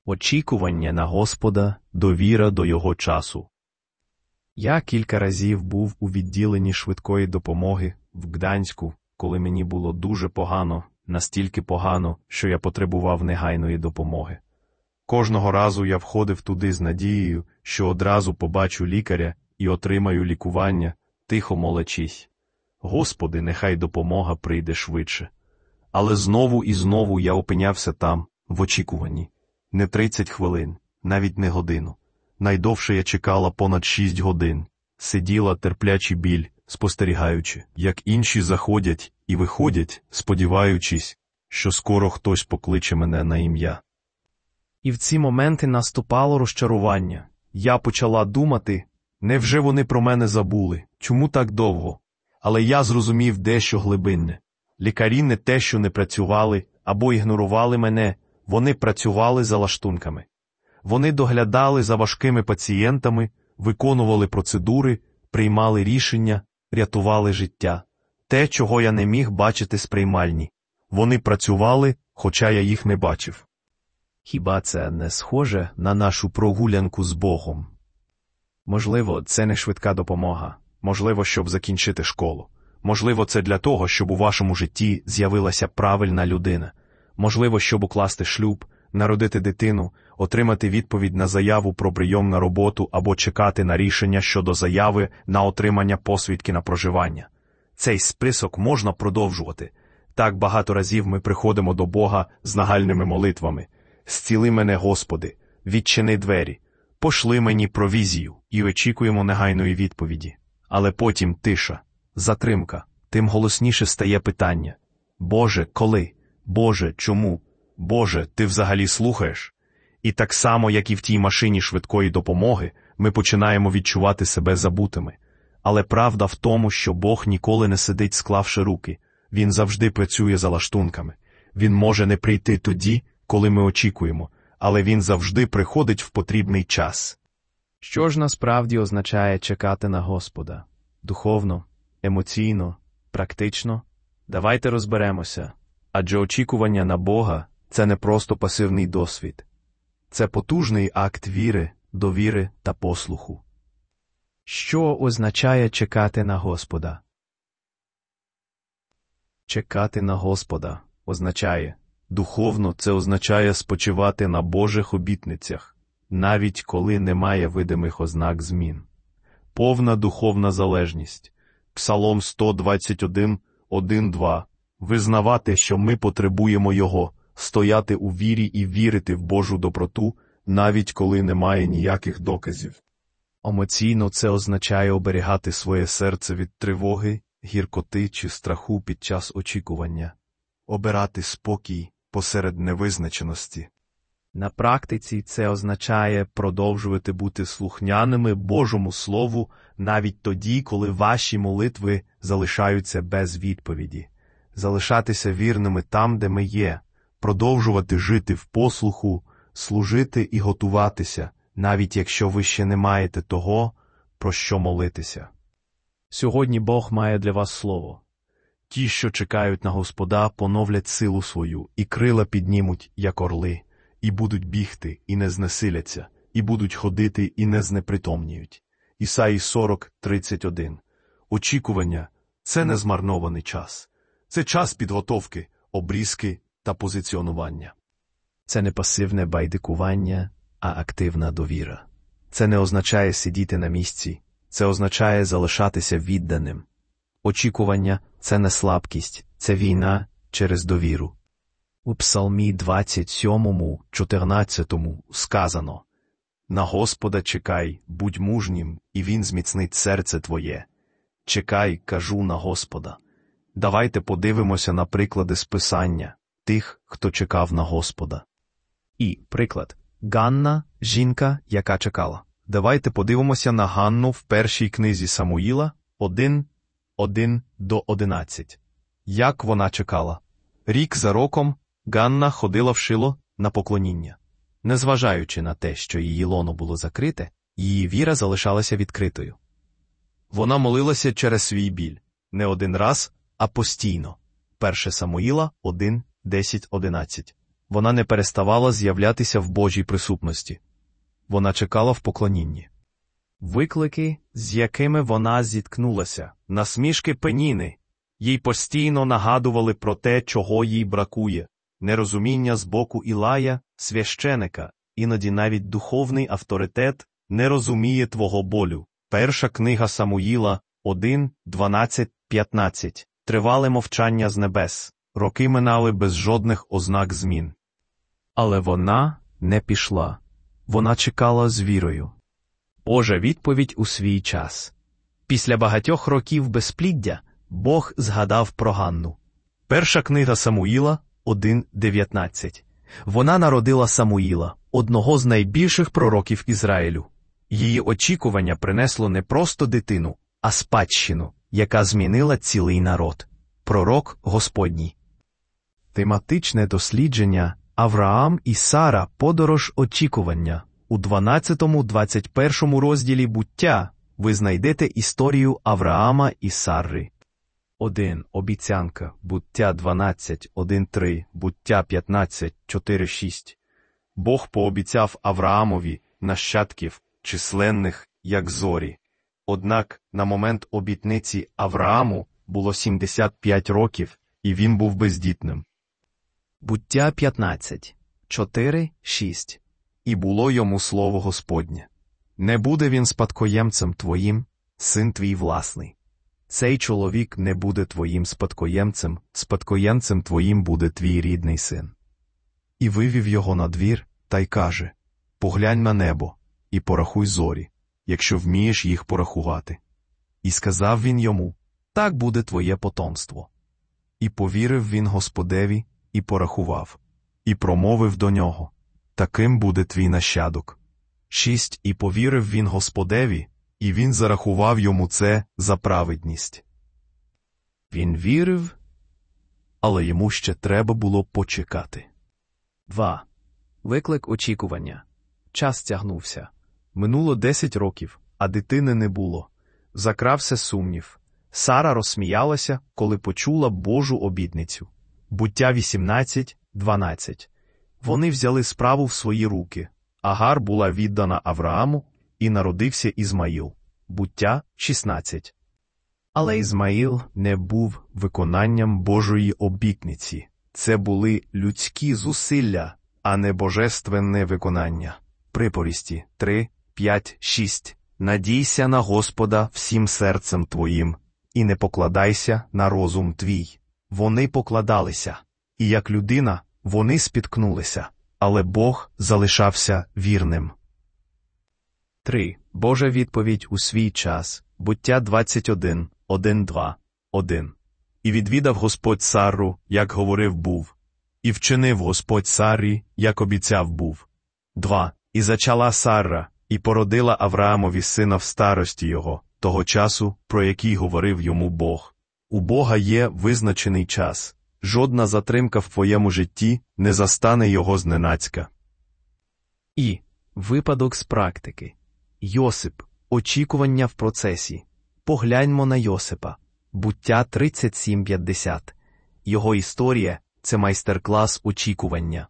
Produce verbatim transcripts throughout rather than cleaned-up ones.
Очікування на Господа, довіра до Його часу. Я кілька разів був у відділенні швидкої допомоги в Гданську, коли мені було дуже погано, настільки погано, що я потребував негайної допомоги. Кожного разу я входив туди з надією, що одразу побачу лікаря і отримаю лікування, тихо молячись: «Господи, нехай допомога прийде швидше». Але знову і знову я опинявся там, в очікуванні. Не тридцять хвилин, навіть не годину. Найдовше я чекала понад шість годин. Сиділа, терплячи біль, спостерігаючи, як інші заходять і виходять, сподіваючись, що скоро хтось покличе мене на ім'я. І в ці моменти наступало розчарування. Я почала думати, невже вони про мене забули, чому так довго? Але я зрозумів дещо глибинне. Лікарі не те, що не працювали або ігнорували мене, вони працювали за лаштунками. Вони доглядали за важкими пацієнтами, виконували процедури, приймали рішення, рятували життя. Те, чого я не міг бачити з приймальні. Вони працювали, хоча я їх не бачив. Хіба це не схоже на нашу прогулянку з Богом? Можливо, це не швидка допомога. Можливо, щоб закінчити школу. Можливо, це для того, щоб у вашому житті з'явилася правильна людина. Можливо, щоб укласти шлюб, народити дитину, отримати відповідь на заяву про прийом на роботу або чекати на рішення щодо заяви на отримання посвідки на проживання. Цей список можна продовжувати. Так багато разів ми приходимо до Бога з нагальними молитвами. «Зціли мене, Господи, відчини двері, пошли мені провізію» і очікуємо негайної відповіді. Але потім тиша, затримка, тим голосніше стає питання: «Боже, коли? Боже, чому? Боже, ти взагалі слухаєш?» І так само, як і в тій машині швидкої допомоги, ми починаємо відчувати себе забутими. Але правда в тому, що Бог ніколи не сидить, склавши руки. Він завжди працює за лаштунками. Він може не прийти тоді, коли ми очікуємо, але він завжди приходить в потрібний час. Що ж насправді означає чекати на Господа? Духовно, емоційно, практично? Давайте розберемося. Адже очікування на Бога – це не просто пасивний досвід. Це потужний акт віри, довіри та послуху. Що означає чекати на Господа? Чекати на Господа означає, духовно це означає спочивати на Божих обітницях, навіть коли немає видимих ознак змін. Повна духовна залежність. Псалом сто двадцять один, один два. Визнавати, що ми потребуємо Його, стояти у вірі і вірити в Божу доброту, навіть коли немає ніяких доказів. Емоційно це означає оберігати своє серце від тривоги, гіркоти чи страху під час очікування. Обирати спокій посеред невизначеності. На практиці це означає продовжувати бути слухняними Божому Слову навіть тоді, коли ваші молитви залишаються без відповіді. Залишатися вірними там, де ми є, продовжувати жити в послуху, служити і готуватися, навіть якщо ви ще не маєте того, про що молитися. Сьогодні Бог має для вас слово. Ті, що чекають на Господа, поновлять силу свою, і крила піднімуть, як орли, і будуть бігти, і не знесиляться, і будуть ходити, і не знепритомніють. Ісаї сорок, тридцять один. Очікування – це не змарнований час. Це час підготовки, обрізки та позиціонування. Це не пасивне байдикування, а активна довіра. Це не означає сидіти на місці, це означає залишатися відданим. Очікування – це не слабкість, це війна через довіру. У Псалмі двадцять сьомому, чотирнадцятому сказано: «На Господа чекай, будь мужнім, і Він зміцнить серце твоє. Чекай, кажу, на Господа». Давайте подивимося на приклади з Писання тих, хто чекав на Господа. І приклад. Ганна – жінка, яка чекала. Давайте подивимося на Ганну в першій книзі Самуїла один, один до одинадцять. Як вона чекала? Рік за роком Ганна ходила в Шило на поклоніння. Незважаючи на те, що її лоно було закрите, її віра залишалася відкритою. Вона молилася через свій біль. Не один раз, а постійно. перше Самуїла один, десять, одинадцять. вона не переставала з'являтися в Божій присутності. Вона чекала в поклонінні. Виклики, з якими вона зіткнулася, насмішки Пеніни, їй постійно нагадували про те, чого їй бракує, нерозуміння з боку Ілая, священика, іноді навіть духовний авторитет не розуміє твого болю. Перша книга Самуїла, один, дванадцять, п'ятнадцять. Тривале мовчання з небес. Роки минали без жодних ознак змін. Але вона не пішла. Вона чекала з вірою. Божа відповідь у свій час. Після багатьох років безпліддя Бог згадав про Ганну. Перша книга Самуїла, один, дев'ятнадцять. Вона народила Самуїла, одного з найбільших пророків Ізраїлю. Її очікування принесло не просто дитину, а спадщину, яка змінила цілий народ. Пророк Господній. Тематичне дослідження Авраам і Сара. Подорож очікування. У дванадцятому-двадцять першому розділі «Буття» ви знайдете історію Авраама і Сарри. один. Обіцянка. Буття дванадцять, один, три. Буття п'ятнадцять, чотири, шість. Бог пообіцяв Авраамові нащадків, численних, як зорі. Однак, на момент обітниці Аврааму було сімдесят п'ять років, і він був бездітним. Буття п'ятнадцять, чотири, шість. І було йому слово Господнє. Не буде він спадкоємцем твоїм, син твій власний. Цей чоловік не буде твоїм спадкоємцем, спадкоємцем твоїм буде твій рідний син. І вивів його на двір, та й каже: поглянь на небо, і порахуй зорі, якщо вмієш їх порахувати. І сказав він йому: так буде твоє потомство. І повірив він Господеві, і порахував, і промовив до нього: таким буде твій нащадок. шість. І повірив він Господеві, і він зарахував йому це за праведність. Він вірив, але йому ще треба було почекати. два. Виклик очікування. Час тягнувся. Минуло десять років, а дитини не було. Закрався сумнів. Сара розсміялася, коли почула Божу обітницю. Буття вісімнадцять, дванадцять. Вони взяли справу в свої руки. Агар була віддана Аврааму, і народився Ізмаїл. Буття шістнадцять. Але Ізмаїл не був виконанням Божої обітниці. Це були людські зусилля, а не божественне виконання. Приповісті три, п'ять, шість. Надійся на Господа всім серцем твоїм, і не покладайся на розум твій. Вони покладалися, і як людина вони спіткнулися, але Бог залишався вірним. три. Божа відповідь у свій час. Буття двадцять один, один, два, один. І відвідав Господь Сарру, як говорив був, і вчинив Господь Саррі, як обіцяв був. два. І зачала Сарра, і породила Авраамові сина в старості його, того часу, про який говорив йому Бог. У Бога є визначений час. Жодна затримка в твоєму житті не застане його зненацька. І випадок з практики. Йосип. Очікування в процесі. Погляньмо на Йосипа. Буття тридцять сім, п'ятдесят. Його історія – це майстер-клас очікування.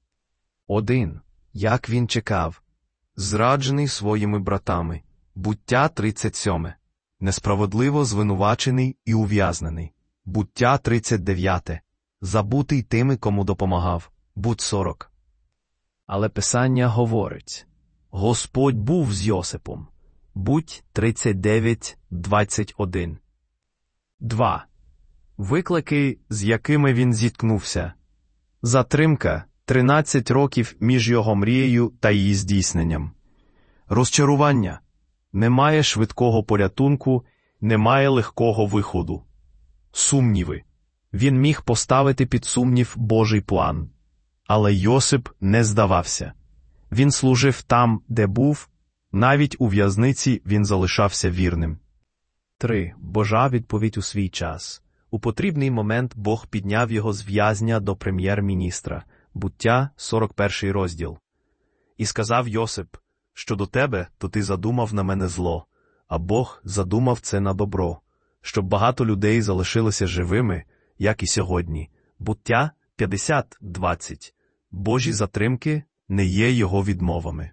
один. Як він чекав. Зраджений своїми братами. Буття тридцять сім. Несправедливо звинувачений і ув'язнений. Буття тридцять дев'ять. Забутий тими, кому допомагав. Будь сорок. Але Писання говорить: Господь був з Йосипом. Будь тридцять дев'ять, двадцять один. два. Виклики, з якими він зіткнувся. Затримка – тринадцять років між його мрією та її здійсненням. Розчарування. Немає швидкого порятунку, немає легкого виходу. Сумніви. Він міг поставити під сумнів Божий план. Але Йосип не здавався. Він служив там, де був, навіть у в'язниці він залишався вірним. три. Божа відповідь у свій час. У потрібний момент Бог підняв його з в'язня до прем'єр-міністра. Буття, сорок перший розділ. І сказав Йосип: щодо тебе, то ти задумав на мене зло, а Бог задумав це на добро, щоб багато людей залишилися живими, як і сьогодні. Буття п'ятдесят, двадцять. Божі затримки не є його відмовами.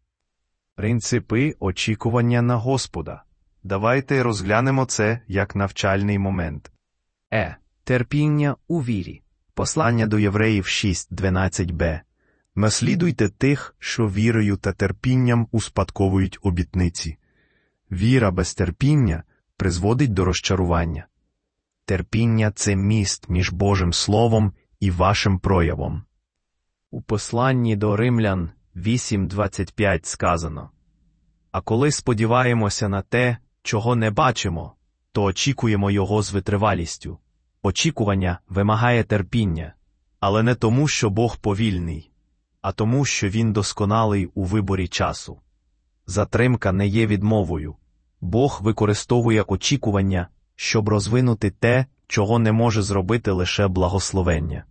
Принципи очікування на Господа. Давайте розглянемо це як навчальний момент. Е. Терпіння у вірі. Послання до Євреїв шість дванадцять б. Наслідуйте тих, що вірою та терпінням успадковують обітниці. Віра без терпіння призводить до розчарування. Терпіння – це міст між Божим Словом і вашим проявом. У посланні до Римлян вісім двадцять п'ять сказано: «А коли сподіваємося на те, чого не бачимо, то очікуємо його з витривалістю». Очікування вимагає терпіння, але не тому, що Бог повільний, а тому, що Він досконалий у виборі часу. Затримка не є відмовою. Бог використовує очікування, щоб розвинути те, чого не може зробити лише благословення.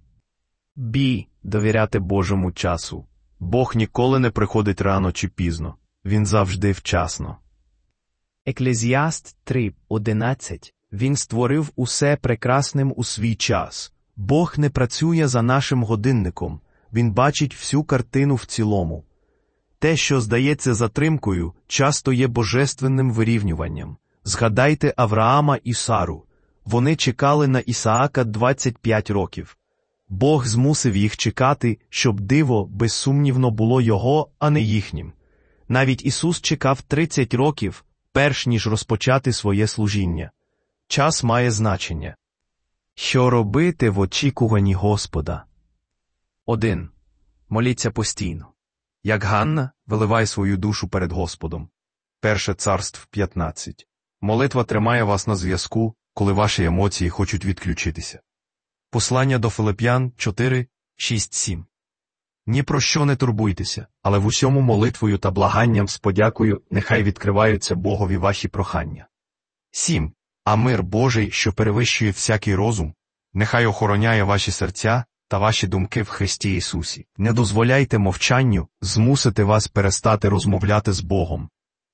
Бі. Довіряти Божому часу. Бог ніколи не приходить рано чи пізно. Він завжди вчасно. Еклезіаст три одинадцять. Він створив усе прекрасним у свій час. Бог не працює за нашим годинником. Він бачить всю картину в цілому. Те, що здається затримкою, часто є божественним вирівнюванням. Згадайте Авраама і Сару. Вони чекали на Ісаака двадцять п'ять років. Бог змусив їх чекати, щоб диво, безсумнівно, було його, а не їхнім. Навіть Ісус чекав тридцять років, перш ніж розпочати своє служіння. Час має значення. Що робити в очікуванні Господа? один. Моліться постійно. Як Ганна, виливай свою душу перед Господом. Перше Царств п'ятнадцять. Молитва тримає вас на зв'язку, коли ваші емоції хочуть відключитися. Послання до Филип'ян чотири шість сім. Ні про що не турбуйтеся, але в усьому молитвою та благанням з подякою нехай відкриваються Богові ваші прохання. сім. А мир Божий, що перевищує всякий розум, нехай охороняє ваші серця та ваші думки в Христі Ісусі. Не дозволяйте мовчанню змусити вас перестати розмовляти з Богом.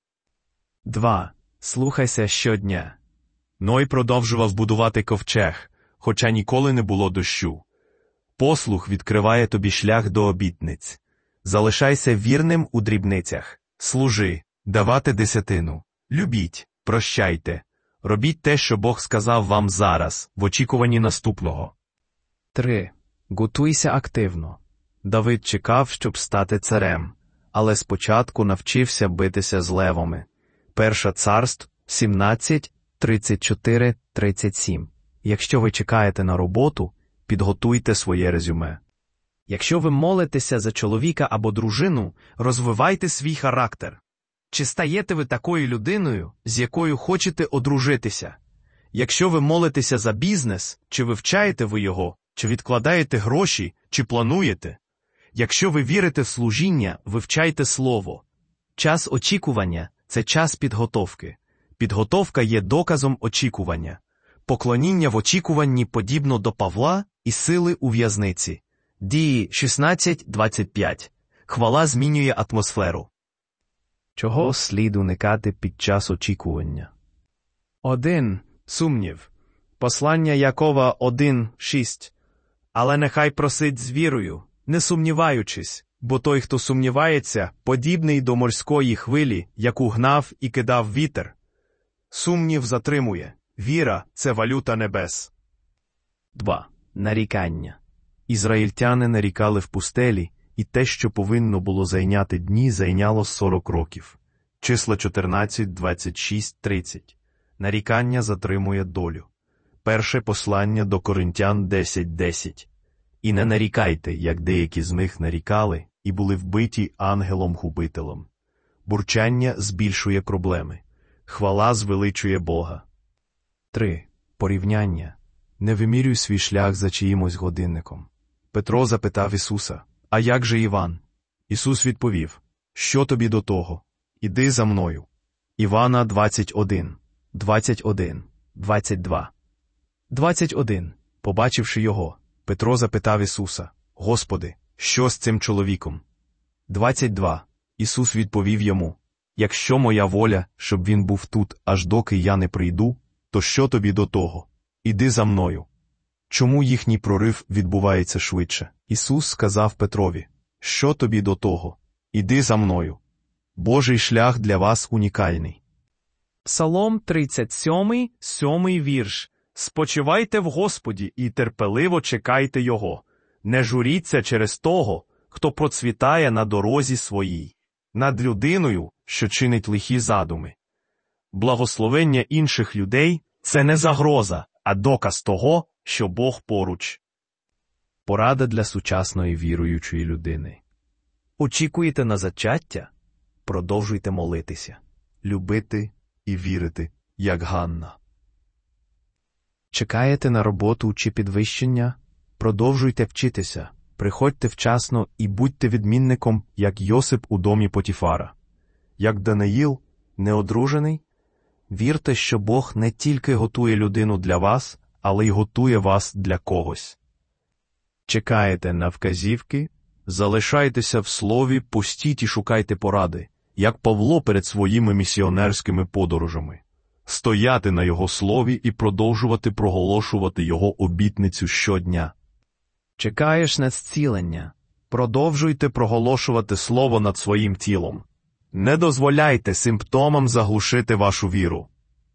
два. Слухайся щодня. Ной продовжував будувати ковчег, хоча ніколи не було дощу. Послух відкриває тобі шлях до обітниць. Залишайся вірним у дрібницях. Служи, давати десятину. Любіть, прощайте. Робіть те, що Бог сказав вам зараз, в очікуванні наступного. три. Готуйся активно. Давид чекав, щоб стати царем, але спочатку навчився битися з левами. Перше Царств сімнадцять тридцять чотири тридцять сім. Якщо ви чекаєте на роботу, підготуйте своє резюме. Якщо ви молитеся за чоловіка або дружину, розвивайте свій характер. Чи стаєте ви такою людиною, з якою хочете одружитися? Якщо ви молитеся за бізнес, чи вивчаєте ви його, чи відкладаєте гроші, чи плануєте? Якщо ви вірите в служіння, вивчайте слово. Час очікування – це час підготовки. Підготовка є доказом очікування. Поклоніння в очікуванні подібно до Павла і сили у в'язниці. Дії шістнадцять двадцять п'ять. Хвала змінює атмосферу. Чого слід уникати під час очікування? один. Сумнів. Послання Якова один шість. Але нехай просить з вірою, не сумніваючись, бо той, хто сумнівається, подібний до морської хвилі, яку гнав і кидав вітер. Сумнів затримує. Віра – це валюта небес. два. Нарікання. Ізраїльтяни нарікали в пустелі, і те, що повинно було зайняти дні, зайняло сорок років. Числа чотирнадцять двадцять шість тридцять. Нарікання затримує долю. Перше послання до Коринтян десять десять. І не нарікайте, як деякі з них нарікали, і були вбиті ангелом-губителем. Бурчання збільшує проблеми. Хвала звеличує Бога. три. Порівняння. Не вимірюй свій шлях за чиїмось годинником. Петро запитав Ісуса: «А як же Іван?» Ісус відповів: «Що тобі до того? Іди за мною». Івана двадцять один, двадцять один, двадцять два. двадцять один. Побачивши його, Петро запитав Ісуса: «Господи, що з цим чоловіком?» двадцять два. Ісус відповів йому: «Якщо моя воля, щоб він був тут, аж доки я не прийду, то що тобі до того? Іди за мною». Чому їхній прорив відбувається швидше? Ісус сказав Петрові: «Що тобі до того? Іди за мною. Божий шлях для вас унікальний». Псалом тридцять сьомий, сьомий вірш. «Спочивайте в Господі і терпеливо чекайте Його. Не журіться через того, хто процвітає на дорозі своїй, над людиною, що чинить лихі задуми». Благословення інших людей – це не загроза, а доказ того, що Бог поруч. Порада для сучасної віруючої людини. Очікуєте на зачаття? Продовжуйте молитися. Любити і вірити, як Ганна. Чекаєте на роботу чи підвищення? Продовжуйте вчитися, приходьте вчасно і будьте відмінником, як Йосип у домі Потіфара. Як Даниїл, неодружений, вірте, що Бог не тільки готує людину для вас, але й готує вас для когось. Чекаєте на вказівки? Залишайтеся в слові, постіть і шукайте поради, як Павло перед своїми місіонерськими подорожами. Стояти на його слові і продовжувати проголошувати його обітницю щодня. Чекаєш на зцілення? Продовжуйте проголошувати слово над своїм тілом. Не дозволяйте симптомам заглушити вашу віру.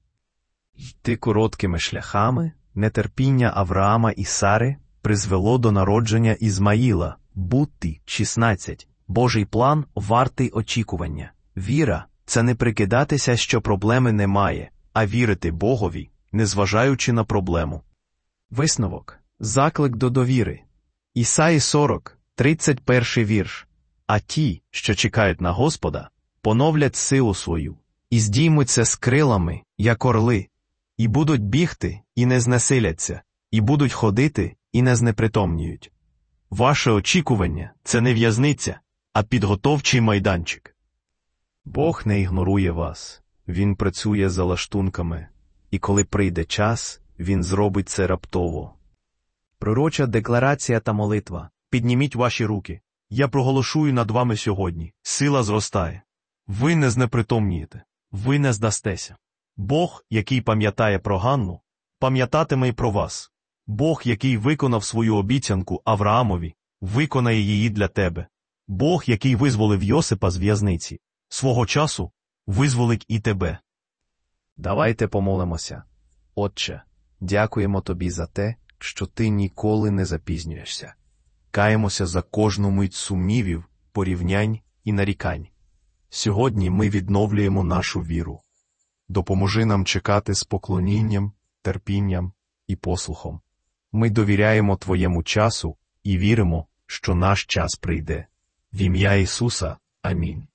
Йти короткими шляхами, нетерпіння Авраама і Сари призвело до народження Ізмаїла. Бутти шістнадцять. Божий план вартий очікування. Віра – це не прикидатися, що проблеми немає, а вірити Богові, незважаючи на проблему. Висновок. Заклик до довіри. Ісаї сорок, тридцять перший вірш. «А ті, що чекають на Господа, поновлять силу свою, і здіймуться з крилами, як орли, і будуть бігти, і не знесиляться, і будуть ходити, і не знепритомніють». Ваше очікування – це не в'язниця, а підготовчий майданчик. Бог не ігнорує вас. Він працює за лаштунками. І коли прийде час, Він зробить це раптово. Пророча декларація та молитва. Підніміть ваші руки. Я проголошую над вами сьогодні. Сила зростає. Ви не знепритомнієте. Ви не здастеся. Бог, який пам'ятає про Ганну, пам'ятатиме й про вас. Бог, який виконав свою обіцянку Авраамові, виконає її для тебе. Бог, який визволив Йосипа з в'язниці, свого часу визволить і тебе. Давайте помолимося. Отче, дякуємо Тобі за те, що Ти ніколи не запізнюєшся. Каємося за кожну мить сумнівів, порівнянь і нарікань. Сьогодні ми відновлюємо нашу віру. Допоможи нам чекати з поклонінням, терпінням і послухом. Ми довіряємо Твоєму часу і віримо, що наш час прийде. В ім'я Ісуса. Амінь.